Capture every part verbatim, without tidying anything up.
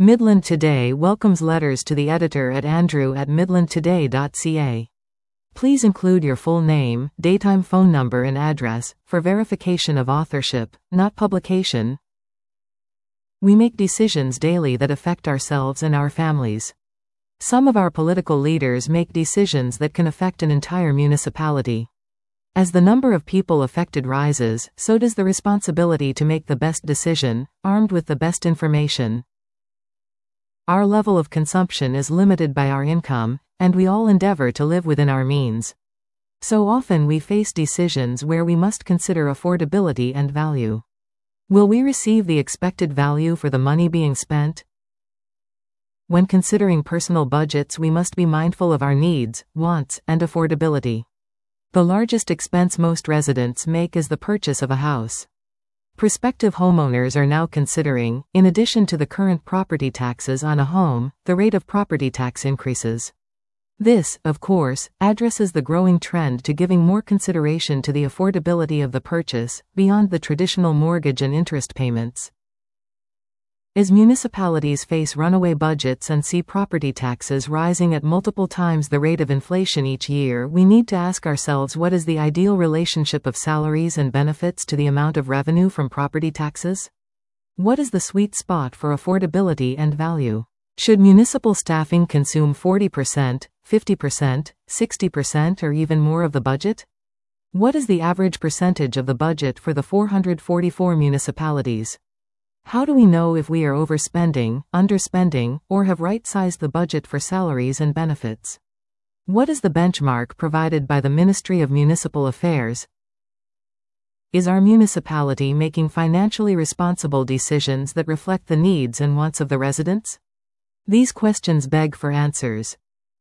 Midland Today welcomes letters to the editor at andrew at midland today dot c a. Please include your full name, daytime phone number and address, for verification of authorship, not publication. We make decisions daily that affect ourselves and our families. Some of our political leaders make decisions that can affect an entire municipality. As the number of people affected rises, so does the responsibility to make the best decision, armed with the best information. Our level of consumption is limited by our income, and we all endeavor to live within our means. So often we face decisions where we must consider affordability and value. Will we receive the expected value for the money being spent? When considering personal budgets, we must be mindful of our needs, wants, and affordability. The largest expense most residents make is the purchase of a house. Prospective homeowners are now considering, in addition to the current property taxes on a home, the rate of property tax increases. This, of course, addresses the growing trend to giving more consideration to the affordability of the purchase, beyond the traditional mortgage and interest payments. As municipalities face runaway budgets and see property taxes rising at multiple times the rate of inflation each year, we need to ask ourselves, what is the ideal relationship of salaries and benefits to the amount of revenue from property taxes? What is the sweet spot for affordability and value? Should municipal staffing consume forty percent, fifty percent, sixty percent, or even more of the budget? What is the average percentage of the budget for the four hundred forty-four municipalities? How do we know if we are overspending, underspending, or have right-sized the budget for salaries and benefits? What is the benchmark provided by the Ministry of Municipal Affairs? Is our municipality making financially responsible decisions that reflect the needs and wants of the residents? These questions beg for answers.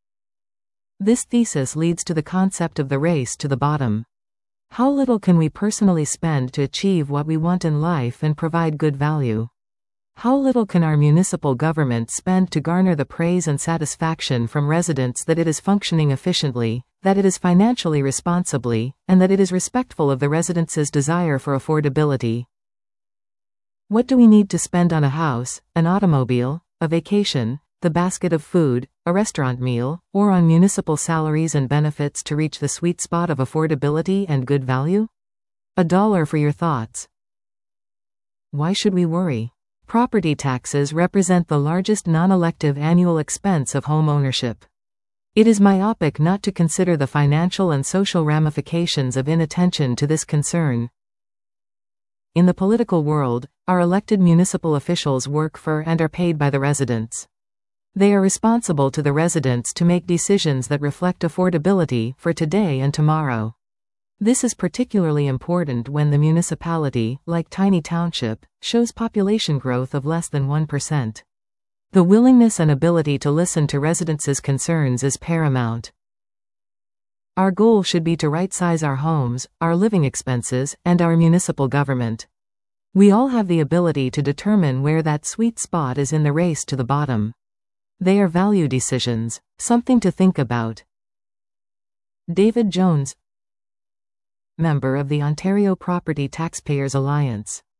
This thesis leads to the concept of the race to the bottom. How little can we personally spend to achieve what we want in life and provide good value? How little can our municipal government spend to garner the praise and satisfaction from residents that it is functioning efficiently, that it is financially responsibly, and that it is respectful of the residents' desire for affordability? What do we need to spend on a house, an automobile, a vacation, the basket of food, a restaurant meal, or on municipal salaries and benefits to reach the sweet spot of affordability and good value? A dollar for your thoughts. Why should we worry? Property taxes represent the largest non-elective annual expense of home ownership. It is myopic not to consider the financial and social ramifications of inattention to this concern. In the political world, our elected municipal officials work for and are paid by the residents. They are responsible to the residents to make decisions that reflect affordability for today and tomorrow. This is particularly important when the municipality, like tiny township, shows population growth of less than one percent. The willingness and ability to listen to residents' concerns is paramount. Our goal should be to right-size our homes, our living expenses, and our municipal government. We all have the ability to determine where that sweet spot is in the race to the bottom. They are value decisions, something to think about. David Jones, member of the Ontario Property Taxpayers Alliance.